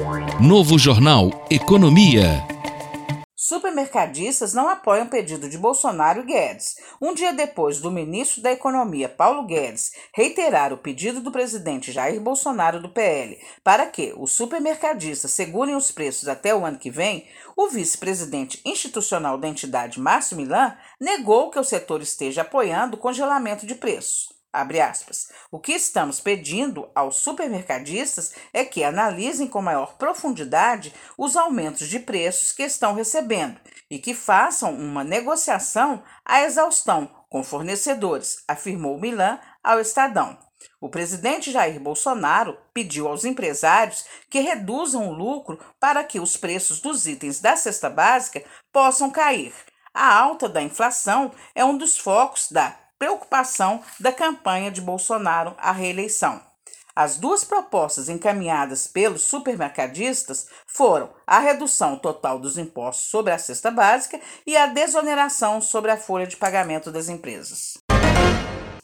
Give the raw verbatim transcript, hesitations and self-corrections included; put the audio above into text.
Novo Jornal Economia. Supermercadistas não apoiam o pedido de Bolsonaro e Guedes. Um dia depois do ministro da Economia, Paulo Guedes, reiterar o pedido do presidente Jair Bolsonaro do P L para que os supermercadistas segurem os preços até o ano que vem, o vice-presidente institucional da entidade, Márcio Milan, negou que o setor esteja apoiando o congelamento de preços. Abre aspas. O que estamos pedindo aos supermercadistas é que analisem com maior profundidade os aumentos de preços que estão recebendo e que façam uma negociação à exaustão com fornecedores, afirmou Milan ao Estadão. O presidente Jair Bolsonaro pediu aos empresários que reduzam o lucro para que os preços dos itens da cesta básica possam cair. A alta da inflação é um dos focos da preocupação da campanha de Bolsonaro à reeleição. As duas propostas encaminhadas pelos supermercadistas foram a redução total dos impostos sobre a cesta básica e a desoneração sobre a folha de pagamento das empresas.